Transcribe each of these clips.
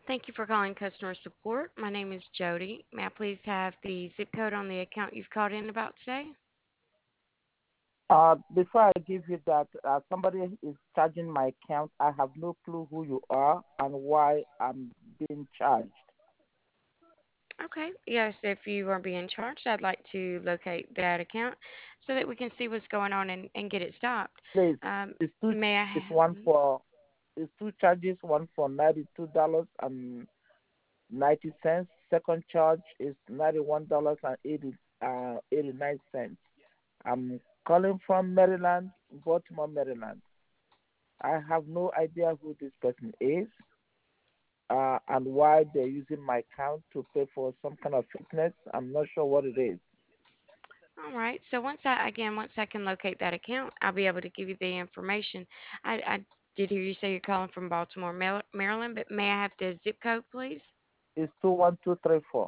Thank you for calling customer support. My name is Jody. May I please have the zip code on the account you've called in about today? Before I give you that, somebody is charging my account. I have no clue who you are and why I'm being charged. Okay. Yes, if you are being charged, I'd like to locate that account so that we can see what's going on and get it stopped. Please, Um, it's two may I? charges. It's two charges. One for $92.90. Second charge is $91.89. I'm calling from Maryland, Baltimore, Maryland. I have no idea who this person is. And why they're using my account to pay for some kind of fitness. I'm not sure what it is. All right. So once I can locate that account, I'll be able to give you the information. I did hear you say you're calling from Baltimore, Maryland, but may I have the zip code, please? It's 21234.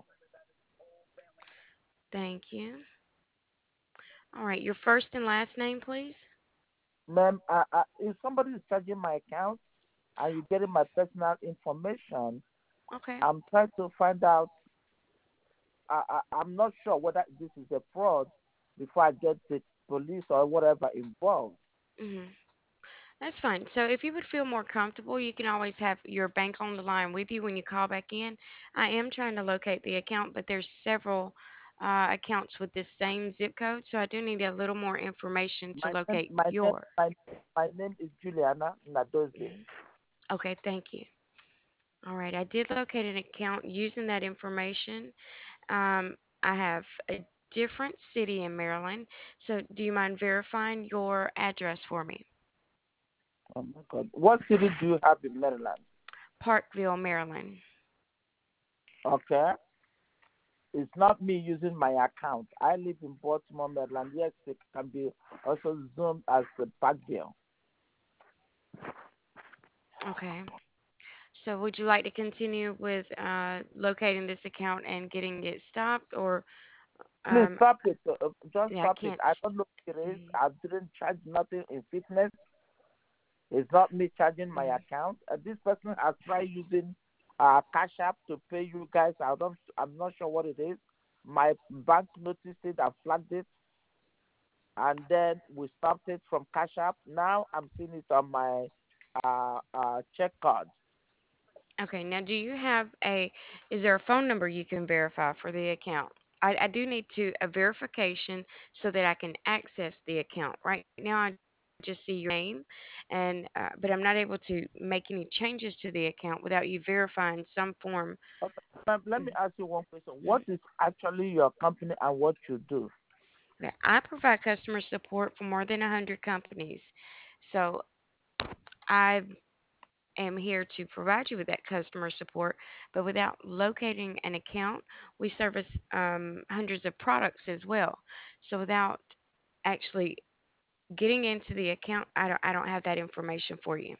Thank you. All right. Your first and last name, please. Ma'am, if somebody is charging my account and you're getting my personal information, Okay. I'm trying to find out. I'm not sure whether this is a fraud before I get the police or whatever involved. Mhm. That's fine. So if you would feel more comfortable, you can always have your bank on the line with you when you call back in. I am trying to locate the account, but there's several accounts with this same zip code, so I do need a little more information to My name, locate my name, yours. my, my name is Juliana Nadoze. Mhm. Okay, thank you. All right, I did locate an account using that information. I have a different city in Maryland, so do you mind verifying your address for me? Oh my God, what city do you have in Maryland? Parkville, Maryland. Okay. It's not me using my account. I live in Baltimore, Maryland. Yes, it can be also zoomed as the Parkville. Okay. So would you like to continue with locating this account and getting it stopped, or Please um, stop it. Just yeah, I stop it. can't. I don't know what it is. Mm, I didn't charge nothing in fitness. It's not me charging my mm. account. This person has tried using Cash App to pay you guys. I'm not sure what it is. My bank noticed it and flagged it, and then we stopped it from Cash App. Now I'm seeing it on my check card. Okay. Now, do you have a? Is there a phone number you can verify for the account? I do need to a verification so that I can access the account. Right now, I just see your name, and but I'm not able to make any changes to the account without you verifying some form. Okay. Ma'am, let me Mm, ask you one question. mm. What is actually your company and what you do? Okay. I provide customer support for more than 100 companies. So I am here to provide you with that customer support, but without locating an account, we service hundreds of products as well. So without actually getting into the account, I don't have that information for you.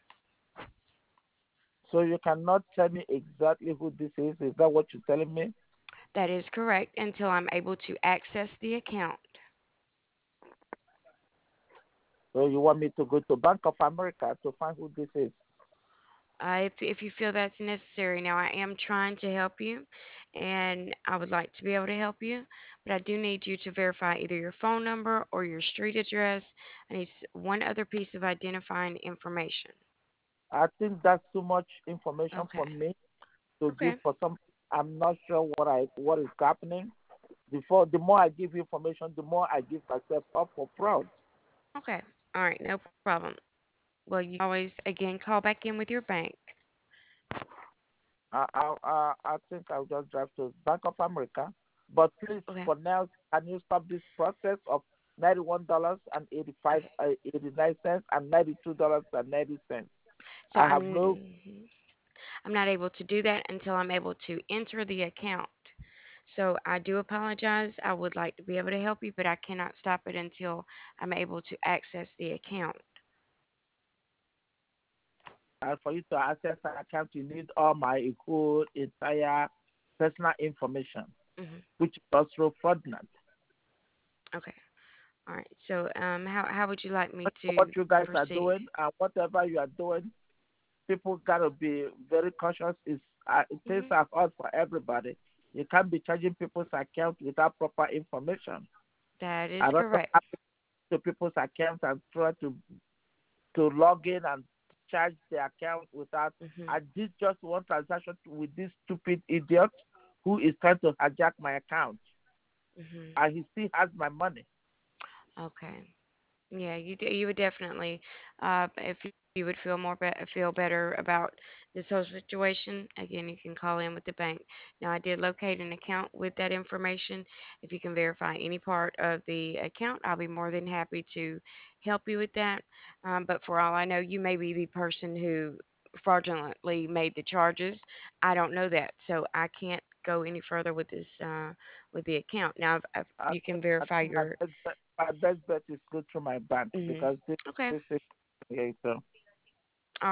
So you cannot tell me exactly who this is. Is that what you're telling me? That is correct until I'm able to access the account. So you want me to go to Bank of America to find who this is? If you feel that's necessary. Now, I am trying to help you, and I would like to be able to help you, but I do need you to verify either your phone number or your street address. I need one other piece of identifying information. I think that's too much information for Okay. me to give Okay. for some. I'm not sure what is happening. Before the more I give you information, the more I give myself up for fraud. Okay. All right. No problem. Well, you can always again call back in with your bank. I think I'll just drive to Bank of America. But please, Okay. for now, can you stop this process of $91 and Okay. 89 cents and $92.90? So I have no. I'm not able to do that until I'm able to enter the account. So I do apologize. I would like to be able to help you, but I cannot stop it until I'm able to access the account. For you to access an account, you need all my whole entire personal information, Hmm. which is also fraudulent. Okay. All right. So how would you like me What to you guys are proceed? doing and whatever you are doing, people gotta be very cautious. Things Mhm. are hard for everybody. You can't be charging people's account without proper information. That I is don't know correct. how to people's accounts and try to log in and charge the account without. Mhm. I did just one transaction with this stupid idiot who is trying to hijack my account, Mhm. and he still has my money. Okay. Yeah, you would definitely, if you would feel feel better about this whole situation. Again, you can call in with the bank. Now, I did locate an account with that information. If you can verify any part of the account, I'll be more than happy to help you with that. But for all I know, you may be the person who fraudulently made the charges. I don't know that, so I can't go any further with this with the account. Now, if I you can think, I verify think your. my best bet is go through my bank Mhm. because Okay. this is yeah, so.